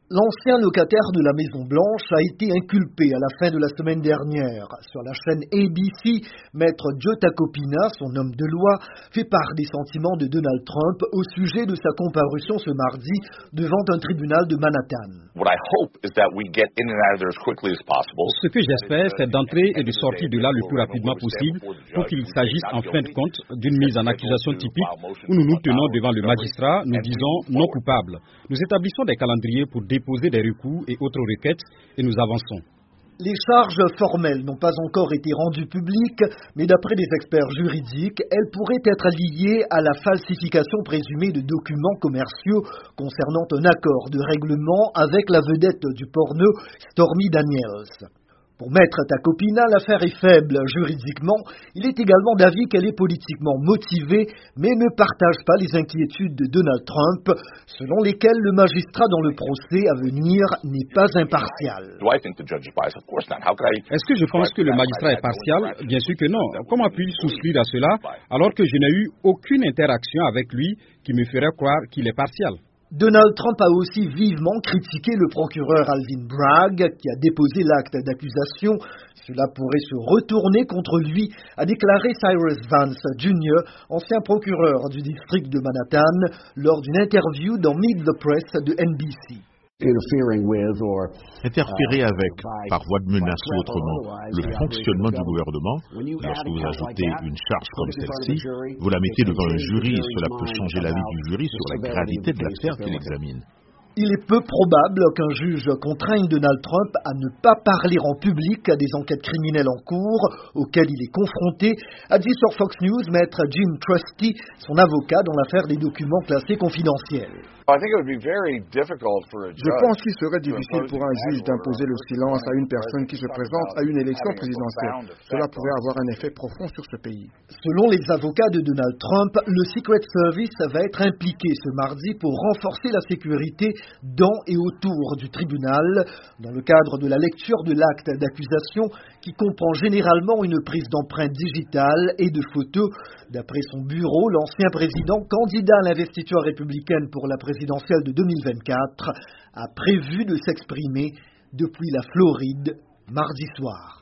L'ancien locataire de la Maison Blanche a été inculpé à la fin de la semaine dernière. Sur la chaîne ABC, maître Joe Tacopina, son homme de loi, fait part des sentiments de Donald Trump au sujet de sa comparution ce mardi devant un tribunal de Manhattan. Ce que j'espère, c'est d'entrer et de sortir de là le plus rapidement possible pour qu'il s'agisse en fin de compte d'une mise en accusation typique où nous nous tenons devant le magistrat, nous disons non coupable. Nous établissons des calendriers pour déposer des recours et autres requêtes et nous avançons. Les charges formelles n'ont pas encore été rendues publiques, mais d'après des experts juridiques, elles pourraient être liées à la falsification présumée de documents commerciaux concernant un accord de règlement avec la vedette du porno Stormy Daniels. Pour maître Tacopina, l'affaire est faible juridiquement. Il est également d'avis qu'elle est politiquement motivée, mais ne partage pas les inquiétudes de Donald Trump, selon lesquelles le magistrat dans le procès à venir n'est pas impartial. Est-ce que je pense que le magistrat est partial? Bien sûr que non. Comment puis-je souscrire à cela alors que je n'ai eu aucune interaction avec lui qui me ferait croire qu'il est partial? Donald Trump a aussi vivement critiqué le procureur Alvin Bragg qui a déposé l'acte d'accusation. Cela pourrait se retourner contre lui, a déclaré Cyrus Vance Jr., ancien procureur du district de Manhattan, lors d'une interview dans Meet the Press de NBC. Interférer avec, par voie de menace ou autrement, le fonctionnement du gouvernement, lorsque vous ajoutez une charge comme celle-ci, vous la mettez devant un jury et cela peut changer l'avis du jury sur la gravité de l'affaire qu'il examine. Il est peu probable qu'un juge contraigne Donald Trump à ne pas parler en public des enquêtes criminelles en cours auxquelles il est confronté, a dit sur Fox News maître Jim Trusty, son avocat dans l'affaire des documents classés confidentiels. Je pense qu'il serait difficile pour un juge d'imposer le silence à une personne qui se présente à une élection présidentielle. Cela pourrait avoir un effet profond sur ce pays. Selon les avocats de Donald Trump, le Secret Service va être impliqué ce mardi pour renforcer la sécurité dans et autour du tribunal, dans le cadre de la lecture de l'acte d'accusation qui comprend généralement une prise d'empreintes digitales et de photos. D'après son bureau, l'ancien président, candidat à l'investiture républicaine pour la présidentielle de 2024, a prévu de s'exprimer depuis la Floride mardi soir.